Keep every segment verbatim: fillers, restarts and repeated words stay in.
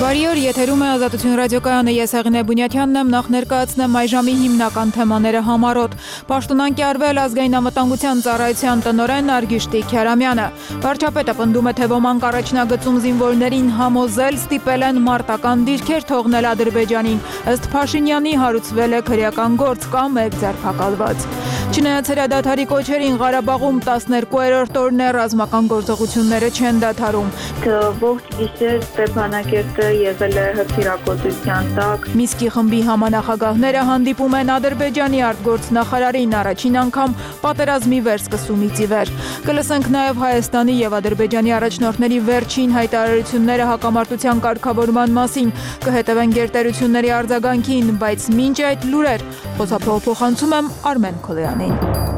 Բարի օր, եթերում է Ազատություն ռադիոկայանը, ես Հեղինե Բունյաթյանն եմ, նախ ներկայացնեմ այժմի հիմնական թեմաները համառոտ։ Պաշտոնան կյարվել ազգային անվտանգության ծառայության տնօրեն Արգիշտի Քյարամյանը։ Վարչապետը պնդում է, թե ոմանք առաջնագծում զինվորներին համոզել ստիպել են մարտական դիրքեր թողնել Ադրբեջանին, ըստ Փաշինյանի հարուցվել է քրեական գործ կամ մեկ ձերբակալված։ Չնայած հրադադարի կոչերին Ղարաբաղում տասներկուերորդ օրն է ռազմական գործողությունները չեն դադարում։ Ողջ գիշեր Ստեփանակերտը եղել է հրթիռակոծության տակ։ Միսկի խմբի համանախագահները հանդիպում են Ադրբեջանի արտգործնախարարին առաջին անգամ պատերազմի վերսկսումից ի վեր։ Կլսենք նաև Հայաստանի եւ Ադրբեջանի առաջնորդների վերջին հայտարարությունները հակամարտության կարգավորման մասին, կհետևեն գերտերությունների արձագանքին, բայց մինչ այդ լուրեր խոսափողը փոխանցում եմ Արմեն Քոլեյանին։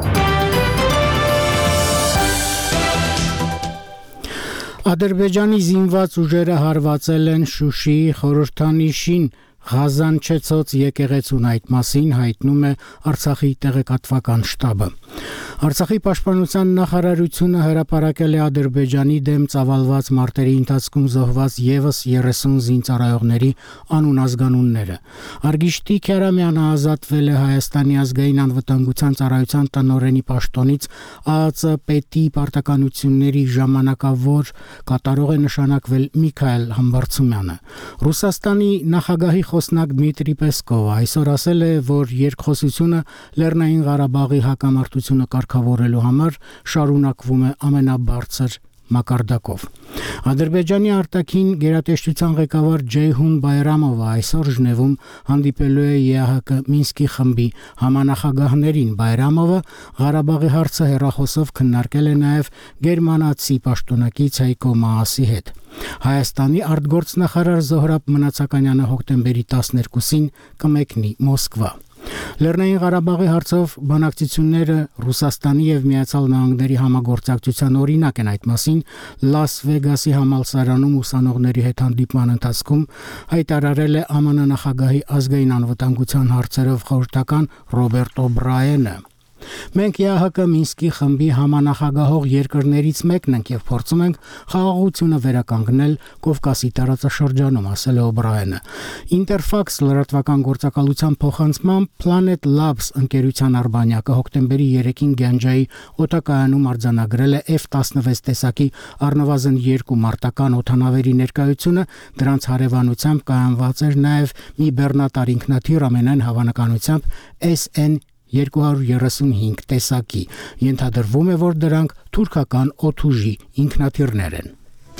Ադրբեջանի զինված ուժերը հարվածել են Շուշիի խորհրդանիշին Ղազանչեցոց եկեղեցուն, այդ մասին հայտնում է Արցախի տեղեկատվական շտաբը։ Արցախի պաշտպանության նախարարությունը հրապարակել է Ադրբեջանի դեմ ծավալված մարտերի ընթացքում զոհված եւս երեսուն զինծառայողների անուն-ազգանունները։ Արգիշտի Քյարամյանը ազատվել է Հայաստանի ազգային անվտանգության ծառայության տնօրենի պաշտոնից, ԱԱԾ պետի պարտականությունների ժամանակավոր կատարող է նշանակվել Միքայել Համբարձումյանը։ Ռուսաստանի նախագահի խոսնակ Դմիտրի Պեսկովը այսօր ասել է, որ երկխոսությունը Լեռնային Ղարաբաղի հակամարտությունը կարգավորելու համար շարունակվում է ամենաբարձր մակարդակով։ Ադրբեջանի արտաքին գերատեսչության ղեկավար Ջեյհուն Բայրամովը այսօր Ժնևում հանդիպելու է ԵԱՀԿ Մինսկի խմբի համանախագահներին։ Բայրամովը Ղարաբաղի հարցը հեռախոսով քննարկել է նաև գերմանացի պաշտոնակից Հայկո Մաասի հետ։ Հայաստանի արտգործնախարար Զոհրաբ Մնացականյանը հոկտեմբերի տասներկուսին կմեկնի Մոսկվա։ Լեռնային Ղարաբաղի հարցով բանակցությունները Ռուսաստանի եւ Միացյալ Նահանգների համագործակցության օրինակ են, այդ մասին Լաս Վեգասի համալսարանում ուսանողների հետ հանդիպման ընթացքում հայտարարել է ԱՄՆ նախագահի ազգային անվտանգության հարցերով խորհրդական Ռոբերտ Օբրայենը։ Մենք ԵԱՀԿ Մինսկի խմբի համանախագահող երկրներից մեկն ենք եւ փորձում ենք խաղաղությունը վերականգնել Կովկասի տարածաշրջանում, ասել է Օբրայենը։ Interfax լրատվական գործակալության փոխանցմամբ Planet Labs ընկերության արբանյակը հոկտեմբերի երեքին Գյանջայի օդակայանում արձանագրել է F տասնվեց տեսակի առնվազն երկու մարտական օդանավերի ներկայությունը, դրանց հարևանությամբ կայանված էր նաև մի բեռնատար ինքնաթիռ, ամենայն հավանականությամբ S N երկու հարյուր երեսունհինգ տեսակի։ Ենթադրվում է, որ դրանք թուրքական օդուժի ինքնաթիռներ են։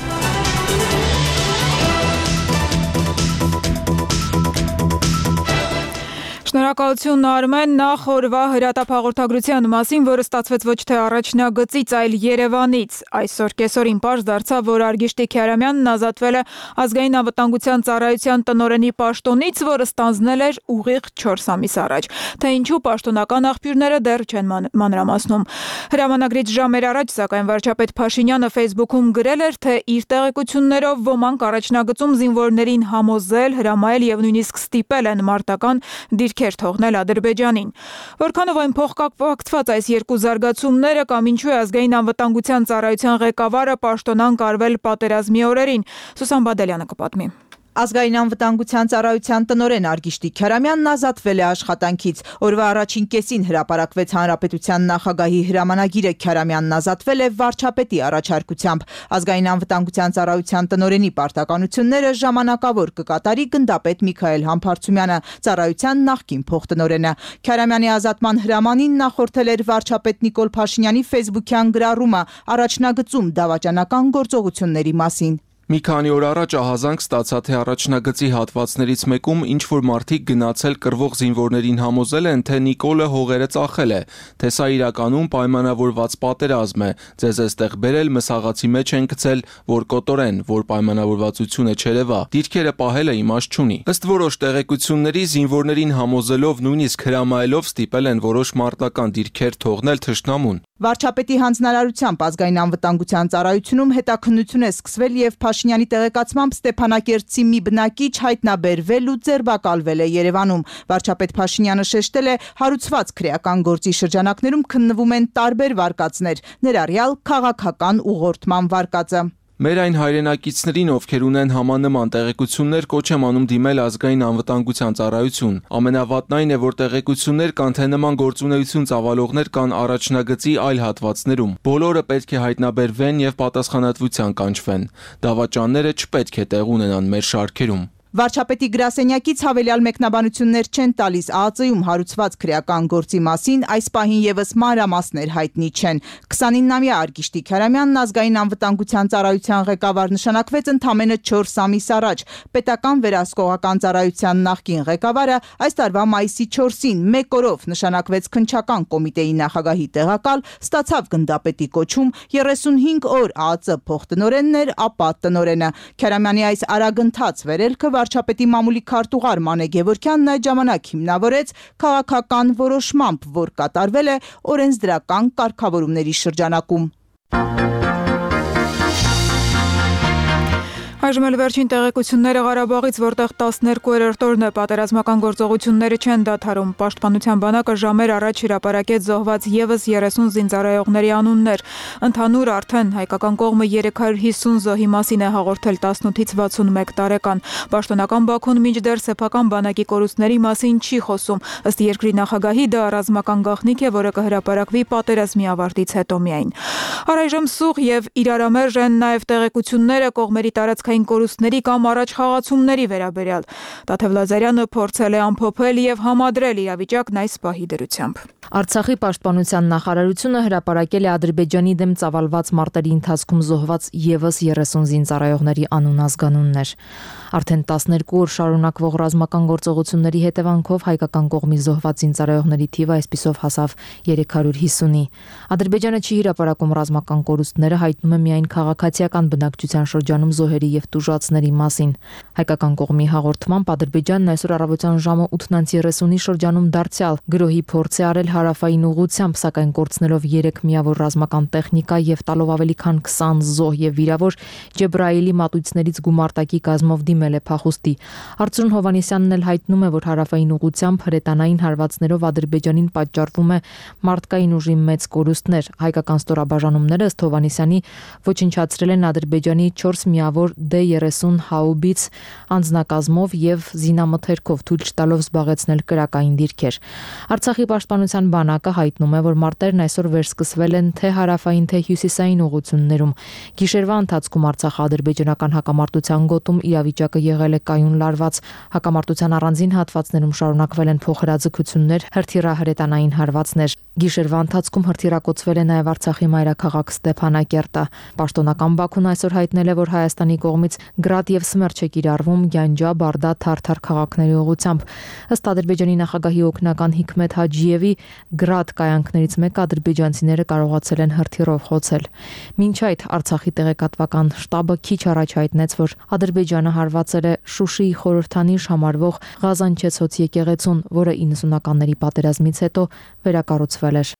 Շնորհակալություն Արմեն, նախ օրվա հրատապ-հաղորդագրության մասին, որը ստացվեց ոչ թե առաջնագծից, այլ Երևանից։ Այսօր կեսօրին պարզ դարձավ, որ Արգիշտի Քյարամյանն ազատվել է ազգային անվտանգության ծառայության տնօրենի պաշտոնից, որը ստանձնել էր ուղիղ չորս ամիս առաջ։ Թե ինչու պաշտոնական աղբյուրները դեռ չեն մանրամասնում։ Հրամանագրից ժամեր առաջ, սակայն վարչապետ Փաշինյանը Facebook-ում գրել էր, թե իր տեղեկություններով ոմանք առաջնագծում զինվորներին համոզել, հրամայել եւ նույնիսկ ստիպել են մարտական դիրքեր թողնել Ադրբեջանին։ Որքանով այն փոխկապակցված այս երկու զարգացումները կամ ինչու է ազգային անվտանգության ծառայության ղեկավարը պաշտոնան կարվել պատերազմի օրերին, Սուսան Բադալյանը կպատմի։ Ազգային անվտանգության ծառայության տնօրեն Արգիշտի Քյարամյանն ազատվել է աշխատանքից։ Օրվա առաջին կեսին հրապարակվեց Հանրապետության նախագահի հրամանագիրը։ Քյարամյանն ազատվել է վարչապետի առաջարկությամբ։ Ազգային անվտանգության ծառայության տնօրենի պարտականությունները ժամանակավոր կկատարի գնդապետ Միքայել Համբարձումյանը, ծառայության նախկին փոխտնօրենը։ Քյարամյանի ազատման հրամանին նախորդել էր վարչապետ Նիկոլ Փաշինյանի ֆեյսբուքյան գրառումը առաջնագծում դավաճանական գործողությունների մասին։ Մի քանի օր առաջ ահազանգ ստացա, թե առաջնագծի հատվածներից մեկում ինչ-որ մարդիկ գնացել կռվող զինվորներին համոզել են, թե Նիկոլը հողերը ծախել է, թե սա իրականում պայմանավորված պատերազմ է, ձեզ էստեղ բերել մսաղացի մեջ են գցել, որ կոտորեն, որ պայմանավորվածությունը չերևա, դիրքերը պահել է իմաստ չունի։ Ըստ որոշ տեղեկությունների զինվորներին համոզելով, նույնիսկ հրամայելով ստիպել են որոշ մարտական դիրքեր թողնել թշնամուն։ Վարչապետի հանձնարարությամբ ազգային անվտանգության ծառայությունում հետաքննություն է սկսվել եւ Փաշինյանի տեղեկացմամբ Ստեփանակերտցի մի բնակիչ հայտնաբերվել ու ձերբակալվել է Երևանում։ Վարչապետ Փաշինյանը շեշտել է, հարուցված քրեական գործի շրջանակներում քննվում են տարբեր վարկածներ, ներառյալ քաղաքական ուղղորդման վարկածը։ Մեր այն հայրենակիցներին, ովքեր ունեն համանման տեղեկություններ, կոչ եմ անում դիմել ազգային անվտանգության ծառայություն։ Ամենավատն այն է, որ տեղեկություններ կան, թե նման գործունեություն ծավալողներ կան առաջնագծի այլ հատվածներում։ Բոլորը պետք է հայտնաբերվեն եւ պատասխանատվության կանչվեն։ Դավաճանները չպետք է տեղ ունենան մեր շարքերում։ Վարչապետի գրասենյակից հավելյալ մեկնաբանություններ չեն տալիս ԱԱԾ-ում հարուցված քրեական գործի մասին, այս պահին եւս մանրամասներ հայտնի չեն։ քսանինամյա Արգիշտի Քարամյանն ազգային անվտանգության ծառայության ղեկավար նշանակվեց ընդամենը չորս ամիս առաջ։ Պետական վերահսկողական ծառայության նախկին ղեկավարը այս տարվա մայիսի չորսին մեկ օրով նշանակվեց քննչական կոմիտեի նախագահի տեղակալ, ստացավ գնդապետի կոչում, երեսունհինգ օր ԱԱԾ փոխտնօրենն էր, ապա տնօրենը։ Քարամյանի այս արագընթաց վերելքը վարչապետի մամուլի քարտուղար Մանե Գևորգյանն այդ ժամանակ հիմնավորեց քաղաքական որոշմամբ, որ կատարվել է օրենսդրական կարգավորումների շրջանակում։ Այժմ էլ վերջին տեղեկությունները Ղարաբաղից, որտեղ տասներկուերորդ օրն է պատերազմական գործողությունները չեն դադարում։ Պաշտպանության բանակը ժամեր առաջ հրապարակեց զոհված եւս երեսուն զինծառայողների անուններ։ Ընդհանուր արդեն հայկական կողմը երեք հարյուր հիսուն զոհի մասին է հաղորդել տասնութից վաթսունմեկ տարեկան։ Պաշտոնական Բաքուն մինչդեռ սեփական բանակի կորուստների մասին չի խոսում։ Ըստ երկրի նախագահի դա ռազմական գաղտնիք է, որը կհրապարակվի պատերազմի ավարտից հետո միայն։ Առայժմ սուղ եւ իրարամերժ են նաեւ տեղեկությունները կողմերի տարածքային կորուստների կամ առաջխաղացումների վերաբերյալ։ Տաթև Լազարյանը փորձել է ամփոփել եւ համադրել իրավիճակն այս պահի դրությամբ։ Արցախի պաշտպանության նախարարությունը հրապարակել է Ադրբեջանի դեմ ծավալված մարտերի ընթացքում զոհված եւս երեսուն զինծառայողների անուն-ազգանուններ։ Արդեն տասներկու օր շարունակվող ռազմական գործողությունների հետևանքով հայկական կողմի զոհված զինծառայողների թիվը այսպիսով հասավ երեք հարյուր հիսունի։ Ադրբեջանը չի հրապարակում ռազմական կորուստները, հայտնում է միայն քաղաքացիական բնակչության շրջանում զոհերի եւ տուժածների մասին։ Հայկական կողմի հաղորդմամբ Ադրբեջանն այսօր առավոտյան ժամը ութն երեսունի շրջանում դարձյալ գրոհի փորձ է արել հարավային ուղությամբ, սակայն կորցնելով երեք միավոր ռազմական տեխնիկա եւ տալով ավելի քան քսան զոհ եւ վիրավոր, Ջեբրայելի մատույցներից գումարտակի կազմով դիմել է փախուստի։ Արծրուն Հովանեսյանն էլ հայտնում է, որ հարավային ուղությամբ հրետանային հարվածներով Ադրբեջանին պատճառվում է մարդկային ուժի մեծ կորուստներ։ Հայկական ստորաբաժանումները ըստ Հովանեսյանի ոչնչացրել են Ադրբեջանի չորս միավոր դե երեսուն հաուբից անձնակազմով եւ զինամթերքով, թույլ չտալով զբաղեցնել կրակային դիրքեր։ Արցախի պաշտպանության բանակը հայտնում է, որ մարտերն այսօր վերսկսվել են թե հարավային, թե հյուսիսային ուղություններում։ Գիշերվա ընթացքում Արցախ-ադրբեջանական հակամարտության գոտում իրավիճակը եղել է կայուն լարված։ Հակամարտության առանձին հատվածներում շարունակվել են փոխհրաձգություններ, հրթիռահրետանային հարվածներ։ Գիշերվա ընթացքում հրթիռակոծվել է նաև Արցախի մայրաքաղաք Ստեփանակերտը։ Պաշտոնական Բաքուն այսօր հայտնել է, որ Հայաստանի կողմից գրադ եւ սմերչ է կիրառվում Գյանջա, Բարդա, Թարթար քաղաքների ուղղությամբ։ Ըստ Ադրբեջանի նախագահի օգնական Հիկմետ Հաջիևի, գրադ կայանքներից մեկը ադրբեջանցիները կարողացել են հրթիռով խոցել։ Մինչ այդ Արցախի տեղեկատվական շտաբը քիչ առաջ հայտնեց, որ Ադրբեջանը հարվածել է Շուշիի խորհրդանիշ համարվող Ղազանչեցոց եկեղեցուն, որը իննսունականների պատերազմից հետո վերակառուցվել էր։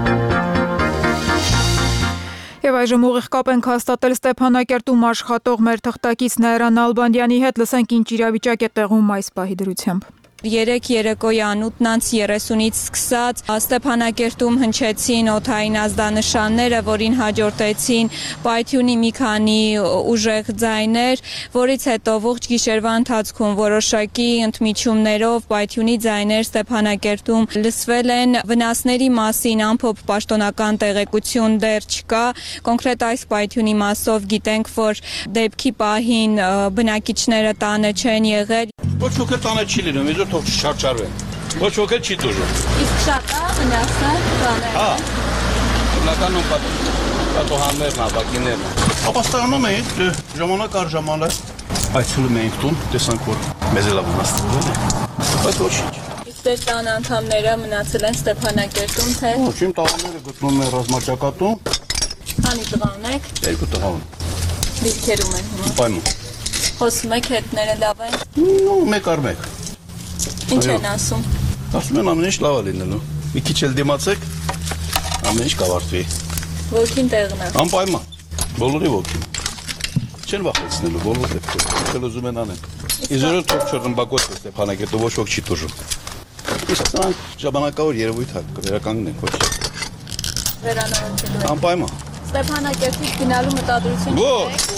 Եվ այժմ ուղիղ կապ ենք հաստատել Ստեփանակերտում աշխատող մեր թղթակից Նայրան Ալբանդյանի հետ, լսենք ինչ իրավիճակ է տեղում այս պահի դրությամբ։ Երեք երեկոյան ութն երեսունից սկսած Ստեփանակերտում հնչեցին օդային ազդանշանները, որին հաջորդեցին պայթյունի մի քանի ուժեղ ձայներ, որից հետո ողջ գիշերվա ընթացքում որոշակի ընդմիջումներով պայթյունի ձայներ Ստեփանակերտում լսվել են։ Վնասների մասին ամփոփ պաշտոնական տեղեկություն դեռ չկա։ Կոնկրետ այս պայթյունի մասով գիտենք, որ դեպքի պահին բնակիչները տանը չեն եղել։ Ոչ ոք էլ տանը չի լինում, իզուր թող չչարչարվեն։ Ոչ ոք էլ չի դժում։ Իսկ շատ է վնասը տաները։ Հա։ Բնականում պատահաններն, ապակիներն։ Ապաստանում էինք, ժամանակ առ ժամանակ այցելում էինք տուն, տեսանք որ մեզ էլ վնասվել է։ Բայց ոչինչ։ Իսկ դեր տան անդամները մնացել են Ստեփանակերտում, թե։ Ոչ, իմ տղաները գտնվում են ռազմաճակատում։ Քանի տղա ունեք։ Երկու տղա ունեմ։ Դիրքերում են հիմա։ Պայման։ Խոսում եք հետները լավ են։ Նո, մեկ առ մեկ։ Ինչ են ասում։ Ասում են ամեն ինչ լավ է լինելու։ Մի քիչ էլ դիմացեք, ամեն ինչ կավարտվի։ Ոգին տեղն է։ Անպայման։ Բոլորի ոգին։ Չեն վախեցնելու բոլոր դեպքերում։ Ինչ ուզում են անեն։ Իզորը թող չռմբակոց է Ստեփանակերտը, ոչ ոք չի դժում։ Իսկ սրանք ժամանակավոր երևույթ է, վերականգնենք ոչ։ Վերանորոգելու։ Անպայման։ Ստեփանակերտից գնալու մտադրություն Ոչ։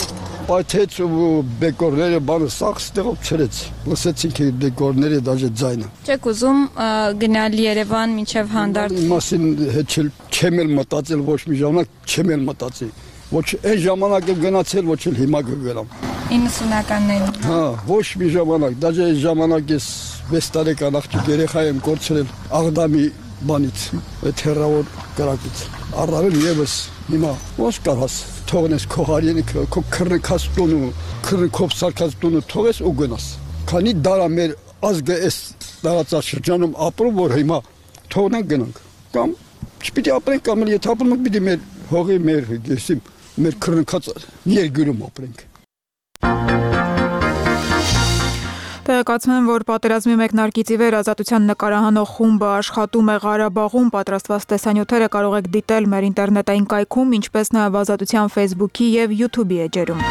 պայթեց ու բեկորները բանը սաղ ստեղով չրեց։ Լսեցինք բեկորները դաժե ձայնը։ Չեք ուզում գնալ Երևան մինչև հանդարտ։ Մասին հետ չեմ էլ մտածել, ոչ մի ժամանակ չեմ էլ մտածել։ Ոչ այն ժամանակ եմ գնացել, ոչ էլ հիմա կգնամ։ իննսունականներին։ Հա, ոչ մի ժամանակ, դաժե այն ժամանակ ես վեց տարեկան աղջիկ երեխա եմ կորցրել Աղդամի բանից, այդ հեռավոր կրակից։ Առավել եւս հիմա ո՞նց կարաս թողնես քո հարյենը, քո քրնքած տունը, քրնքով սարքած տունը թողես ու գնաս։ Քանի դարա մեր ազգը այս տարածաշրջանում ապրում, որ հիմա թողնենք գնանք։ Կամ չպիտի ապրենք, կամ էլ եթե ապրում ենք, պիտի մեր հողի, մեր գեսիմ, մեր քրնքած երկրում ապրենք։ Տեղեկացնում եմ, որ պատերազմի մեկնարկից ի վեր ազատության նկարահանող խումբը աշխատում է Ղարաբաղում, պատրաստված տեսանյութերը կարող եք դիտել մեր ինտերնետային կայքում, ինչպես նաև Ազատության Facebook-ի եւ YouTube-ի էջերում։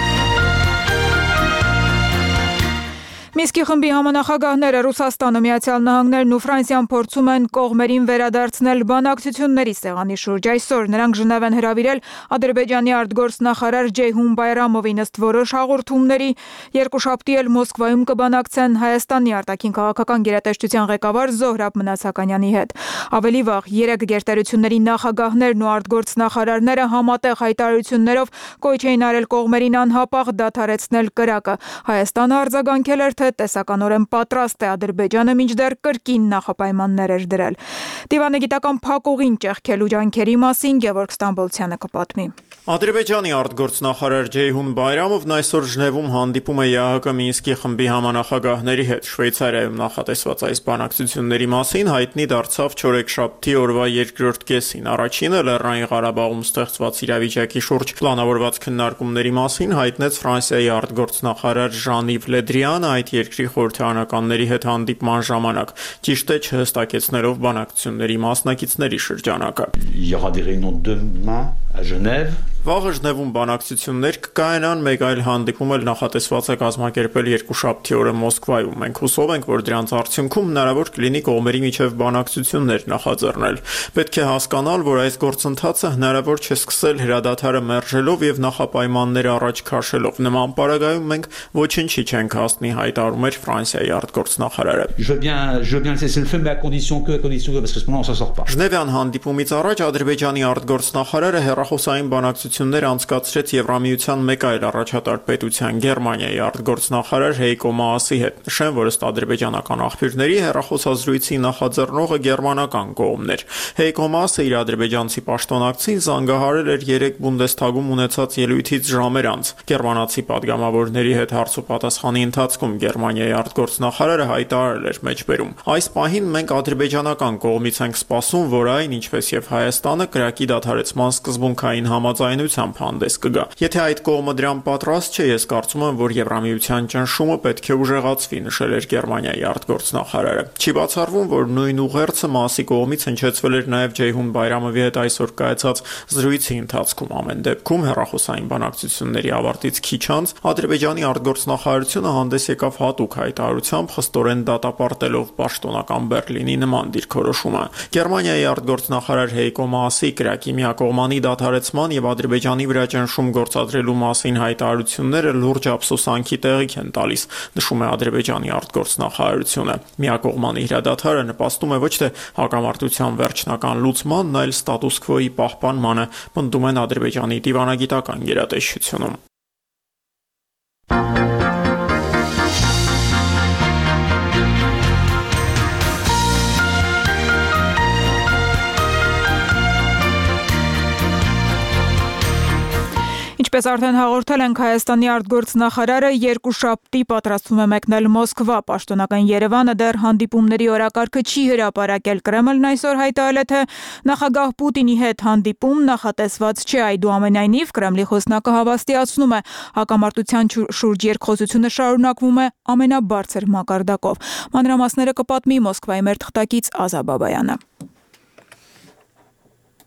Մինսկի խմբի համանախագահները Ռուսաստանը, Միացյալ Նահանգներն ու Ֆրանսիան փորձում են կողմերին վերադարձնել բանակցությունների սեղանի շուրջ։ Այսօր նրանք Ժնև են հրավիրել Ադրբեջանի արտգործնախարար Ջեյհուն Բայրամովին, ըստ որոշ հաղորդումների երկուշաբթի էլ Մոսկվայում կբանակցեն Հայաստանի արտաքին քաղաքական գերատեսչության ղեկավար Զոհրաբ Մնացականյանի հետ։ Ավելի վաղ երեք գերտերությունների նախագահներն ու արտգործնախարարները համատեղ հայտարարություններով կոչ էին արել կողմերին անհապաղ դադարեցնել կրակը։ Հայաստանը արձագանքել էր, թե տեսականորեն պատրաստ է, Ադրբեջանը մինչդեռ կրկին նախապայմաններ էր դրել։ Դիվանը գիտական փակուղին ճեղքելու ջանքերի մասին Գևորգ Ստամբոլցյանը կպատմի։ Ադրբեջանի արտգործնախարար Ջեյհուն Բայրամովն այսօր Ժնևում հանդիպում է ԵԱՀԿ Մինսկի խմբի համանախագահների հետ։ Շվեյցարիայում նախատեսված այս բանակցությունների մասին հայտնի դարձավ չորեքշաբթի օրվա երկրորդ կեսին։ Առաջինը Լեռնային Ղարաբաղում ստեղծված իրավիճակի շուրջ պլանավորված քննարկումների մասին հայտնեց Ֆրանսիայի արտգործնախարար Ժան-Իվ Լեդրիանը այդ երկրի խորհրդարանականների հետ հանդիպման ժամանակ, ճիշտ է չհստակեցնելով բանակցությունների մասնակիցների շրջանակը։ Վաղը Ժնևում բանակցություններ կկայանան, մեկ այլ հանդիպում էլ նախատեսված է կազմակերպել երկուշաբթի օրը Մոսկվայում։ Մենք հուսով ենք, որ դրանց արդյունքում հնարավոր կլինի կողմերի միջև բանակցություններ նախաձեռնել։ Պետք է հասկանալ, որ այս գործընթացը հնարավոր չէ սկսել հրադադարը մերժելով եւ նախապայմանները առաջ քաշելով։ Նման պարագայում մենք ոչինչի չենք հասնի, հայտարարում էր Ֆրանսիայի արտգործնախարարը։ Ժնևյան հանդիպումից առաջ Ադրբեջանի արտգործնախարարը հեռախոսային բանակցություններ անցկացրեց Եվրամիության մեկ այլ առաջատար պետության Գերմանիայի արտգործնախարար Հեյկո Մաասի հետ։ Նշեմ, որ ըստ ադրբեջանական աղբյուրների հեռախոսազրույցի նախաձեռնողը գերմանական կողմն էր։ Հեյկո Մաասը իր ադրբեջանցի պաշտոնակցին զանգահարել էր երեք Բունդեսթագում ունեցած ելույթից ժամեր անց։ Գերմանացի падգամավորների հետ հարց ու պատասխանի ընթացքում Գերմանիայի արտգործնախարարը հայտարարել էր մեջբերում. Այս պահին մենք ադրբեջանական կողմից ենք սպասում, որ այն, ինչպես եւ Հայաստանը, կրակի դադարեցման սկզբունքային համաձայնությամբ հանդես կգա։ Եթե այդ կողմը դրան պատրաստ չէ, ես կարծում եմ, որ Եվրամիության ճնշումը պետք է ուժեղացվի, նշել էր Գերմանիայի արտգործնախարարը։ Չի բացառվում, որ նույն ուղերձը Մաասի կողմից հնչեցվել էր նաեւ Ջեյհուն Բայրամովի հետ այսօր կայացած զրույցի ընթացքում։ Ամեն դեպքում հեռախոսային բանակցությունների ավարտից քիչ անց Ադրբեջանի արտգործնախարարությունը հանդես եկավ հատուկ հայտարարությամբ, խստորեն դատապարտելով պաշտոնական Բերլինի նման դիրքորոշումը։ Գերմանիայի արտգործնախարար Հեյկո Մաասի կրակի միակողմանի դադարեցման եւ Ադրբեջանի վրա ճնշում գործադրելու մասին հայտարարությունները լուրջ ափսոսանքի տեղիք են տալիս, նշում է Ադրբեջանի արտգործնախարարությունը։ Միակողմանի հրադադարը նպաստում է ոչ թե հակամարտության վերջնական լուծմանն, այլ ստատուս քվոյի պահպանմանը, պնդում են Ադրբեջանի դիվանագիտական գերատեսչությունում։ Ինչպես արդեն հաղորդել ենք, Հայաստանի արտգործնախարարը երկուշաբթի պատրաստվում է մեկնել Մոսկվա։ Պաշտոնական Երևանը դեռ հանդիպումների օրակարգը չի հրապարակել։ Կրեմլն այսօր հայտարարել է, թե նախագահ Պուտինի հետ հանդիպում նախատեսված չէ։ Այդուամենայնիվ Կրեմլի խոսնակը հավաստիացնում է, հակամարտության շուրջ երկխոսությունը շարունակվում է ամենաբարձր մակարդակով։ Մանրամասները կպատմի Մոսկվայի մեր թղթակից Ազա Բաբայանը։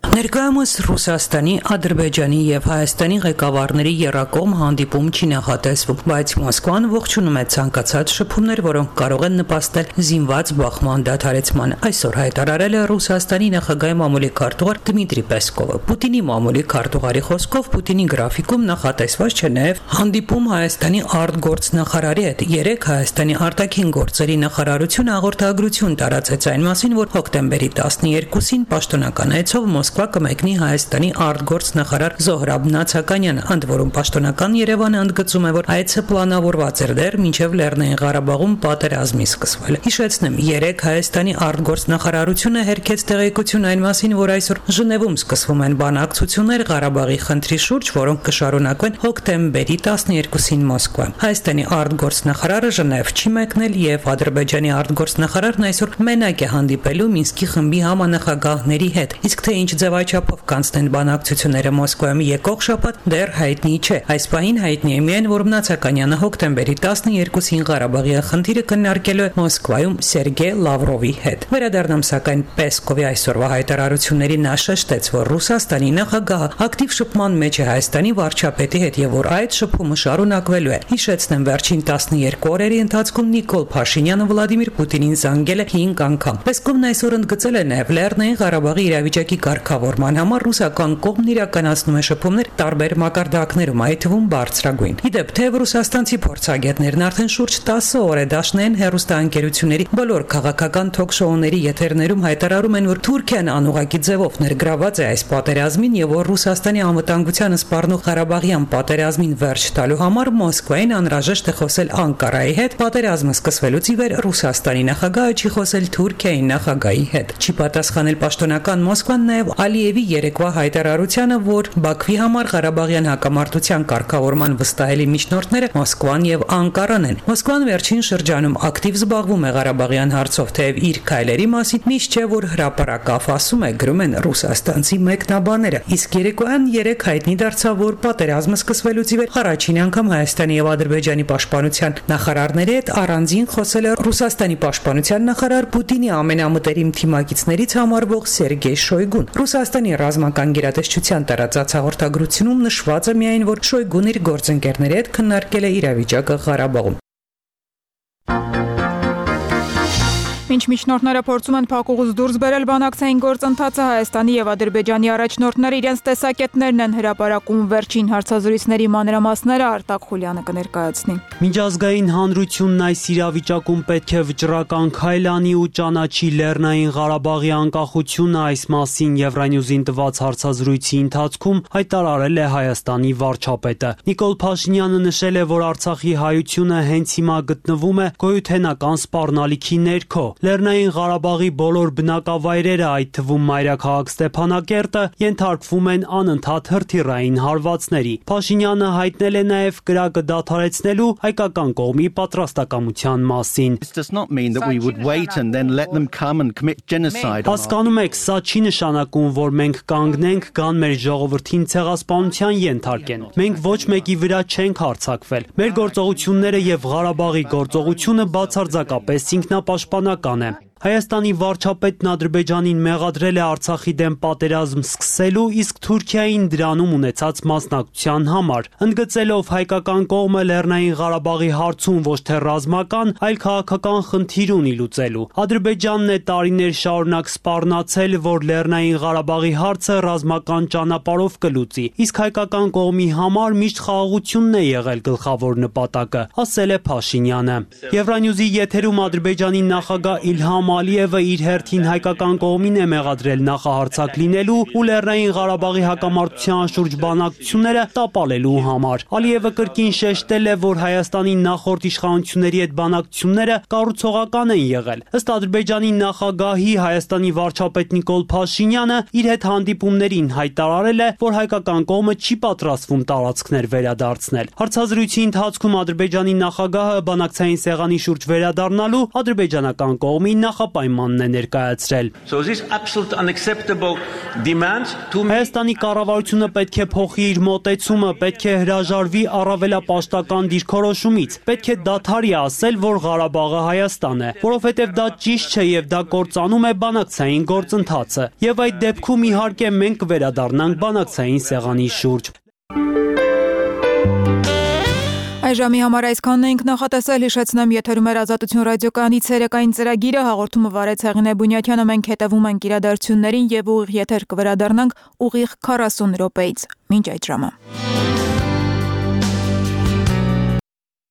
Ներկայումս Ռուսաստանի, Ադրբեջանի եւ Հայաստանի ղեկավարների եռակողմ հանդիպում չի նախատեսվում, բայց Մոսկվան ողջունում է ցանկացած շփումներ, որոնք կարող են նպաստել զինված բախման դադարեցմանը։ Այսօր հայտարարել է Ռուսաստանի նախագահի մամուլի քարտուղար Դմիտրի Պեսկովը։ Պուտինի մամուլի քարտուղարի խոսքով Պուտինի գրաֆիկում նախատեսված չէ նաեւ հանդիպում Հայաստանի արտգործնախարարի հետ։ Երեք Հայաստանի արտաքին գործերի նախարարությունը հաղորդագրություն տարածեց այն մասին, որ հոկտեմբերի տասներկուսին պաշտոնական այցով Մոսկվա կմեկնի Հայաստանի արտգործնախարար Զոհրաբ Նացականյանը, ընդ որում պաշտոնական Երևանը ընդգծում է, որ այցը պլանավորված էր դեռ մինչև Լեռնային Ղարաբաղում պատերազմի սկսվելը։ Հիշեցնեմ, երեք Հայաստանի արտգործնախարարությունը հերքեց տեղեկություն այն մասին, որ այսօր Ժնևում սկսվում են բանակցություններ Ղարաբաղի խնդրի շուրջ, որոնք կշարունակվեն հոկտեմբերի տասներկուսին Մոսկվայում։ Հայաստանի արտգործնախարարը Ժնև չի մեկնել եւ Ադրբեջանի արտգործնախարարն այսօր մենակ է հանդիպելու Մինսկի խմբի համանախագահների հետ, իսկ թե ինչ ձևաչափով կանցնեն բանակցությունները Մոսկվայում եկող շաբաթ դեռ հայտնի չէ։ Այս պահին հայտնի է միայն, որ Նացականյանը հոկտեմբերի տասներկուսին Ղարաբաղի խնդիրը քննարկելու է Մոսկվայում Սերգեյ Լավրովի հետ։ Վերադառնամ սակայն Պեսկովի այսօրվա հայտարարություններին նա շեշտեց, որ Ռուսաստանի նախագահը ակտիվ շփման մեջ է Հայաստանի վարչապետի հետ եւ որ այդ շփումը շարունակվելու է։ Հիշեցնեմ, վերջին տասներկու օրերի ընթացքում Նիկոլ Փաշինյանը Վլադիմիր Պուտինին զանգել է հինգ անգամ։ Պեսկովն այսօր ընդգծել է նաեւ Լեռնային Ղարաբաղի իրավիճակի կարգավորման համար ռուսական կողմն իրականացնում է շփումներ տարբեր մակարդակներում, այդ թվում բարձրագույն։ Իդեպ թե ռուսաստանցի փորձագետներն արդեն շուրջ տասը օր է դաշնային հեռուստաընկերությունների բոլոր քաղաքական թոք-շոուների եթերներում հայտարարում են, որ Թուրքիան անուղակի ձևով ներգրաված է այս պատերազմին եւ որ Ռուսաստանի անվտանգությանը սպառնող Ղարաբաղյան պատերազմին վերջ տալու համար Մոսկվային անհրաժեշտ է խոսել Անկարայի հետ։ Պատերազմը սկսվելուց ի վեր Ռուսաստանի նախագահը չի խոսել Թուրքիայի նախագահի հետ։ Չի պատասխանել պաշտոնական Մոսկվան նաև Ալիևի երեկվա հայտարարությանը, որ Բաքվի համար Ղարաբաղյան հակամարտության կարգավորման վստահելի միջնորդները Մոսկվան եւ Անկարան են։ Մոսկվան վերջին շրջանում ակտիվ զբաղվում է Ղարաբաղյան հարցով, թեև իր քայլերի մասին միշտ չէ, որ հրապարակավ ասում է, գրում են ռուսաստանցի մեկնաբանները։ Իսկ երեկոյան երեք հայտնի դարձավ, որ պատերազմը սկսվելուց ի վեր առաջին անգամ Հայաստանի եւ Ադրբեջանի պաշտպանության նախարարների հետ առանձին խոսել է Ռուսաստանի պաշտպանության նախարար Պուտինի ամենամտերիմ թիմակիցներից համարվող Սերգեյ Շոյգուն։ Ռուսաստանի ռազմական գերատեսչության տարածած հաղորդագրությունում նշված է միայն, որ Շոյգուն իր գործընկերների հետ քննարկել է իրավիճակը Ղարաբաղում։ Մինչ միջնորդները փորձում են փակուղուց դուրս բերել բանակցային գործընթացը, Հայաստանի եւ Ադրբեջանի առաջնորդները իրենց տեսակետներն են հրապարակում վերջին հարցազրույցների մանրամասները Արտակ Խուլյանը կներկայացնի։ Միջազգային հանրությունն այս իրավիճակում պետք է վճռական քայլ անի ու ճանաչի Լեռնային Ղարաբաղի անկախությունը, այս մասին Евronewс-ին տված հարցազրույցի ընթացքում հայտարարել է Հայաստանի վարչապետը։ Նիկոլ Փաշինյանը նշել է, որ Արցախի հայությունը հենց հիմա գտնվում է գոյութենական սպառնալիքի ներքո։ Լեռնային Ղարաբաղի բոլոր բնակավայրերը, այդ թվում մայրաքաղաք Ստեփանակերտը, ենթարկվում են անընդհատ հրթիռային հարվածների։ Փաշինյանը հայտնել է նաև կրակը դադարեցնելու հայկական կողմի պատրաստակամության մասին։ Հասկանում եք, սա չի նշանակում, որ մենք կանգնենք, գան մեր ժողովրդին ցեղասպանության ենթարկեն։ Մենք ոչ մեկի վրա չենք հարձակվել։ Մեր գործողությունները եւ Ղարաբաղի գործողությունը բացարձակապես ինքնապաշտպանական է։ Հայաստանի վարչապետն Ադրբեջանին մեղադրել է Արցախի դեմ պատերազմ սկսելու, իսկ Թուրքիային դրանում ունեցած մասնակցության համար, ընդգծելով հայկական կողմը Լեռնային Ղարաբաղի հարցում ոչ թե ռազմական, այլ քաղաքական խնդիր ունի լուծելու։ Ադրբեջանն է տարիներ շարունակ սպառնացել, որ Լեռնային Ղարաբաղի հարցը ռազմական ճանապարհով կլուծի, իսկ հայկական կողմի համար միշտ խաղաղությունն է եղել գլխավոր նպատակը, ասել է Փաշինյանը։ Евронewс-ի եթերում Ադրբեջանի նախագահ Իլհամ Ալիևը իր հերթին հայկական կողմին է մեղադրել նախահարցակ լինելու ու Լեռնային Ղարաբաղի հակամարտության շուրջ բանակցությունները տապալելու համար։ Ալիևը կրկին շեշտել է, որ Հայաստանի նախորդ իշխանությունների հետ բանակցությունները կառուցողական են եղել։ Ըստ Ադրբեջանի նախագահի, Հայաստանի վարչապետ Նիկոլ Փաշինյանը իր հետ հանդիպումներին հայտարարել է, որ հայկական կողմը չի պատրաստվում տարածքներ վերադարձնել։ Հարցազրույցի ընթացքում Ադրբեջանի նախագահը բանակցային սեղանի շուրջ վերադառնալու ադրբեջանական կողմին նախապայմանն է ներկայացրել։ So this absolute unacceptable demands to Հայաստանի կառավարությունը պետք է փոխի իր մոտեցումը, պետք է հրաժարվի առավելապաշտական դիրքորոշումից, պետք է դադարի ասել, որ Ղարաբաղը Հայաստան է, որովհետև դա ճիշտ չէ եւ դա կործանում է բանակցային գործընթացը։ Եվ այդ դեպքում իհարկե մենք կվերադառնանք բանակցային սեղանի շուրջ։ Այժմի համար այսքանն ենք նախատեսել, հիշեցնեմ եթերում էր Ազատություն ռադիոկայանի ցերեկային ծրագիրը, հաղորդումը վարեց Հեղինե Բունյաթյանը, մենք հետևում ենք իրադարձություններին եւ ուղիղ եթեր կվերադառնանք ուղիղ քառասուն րոպեից։ Մինչ այդ ժամը։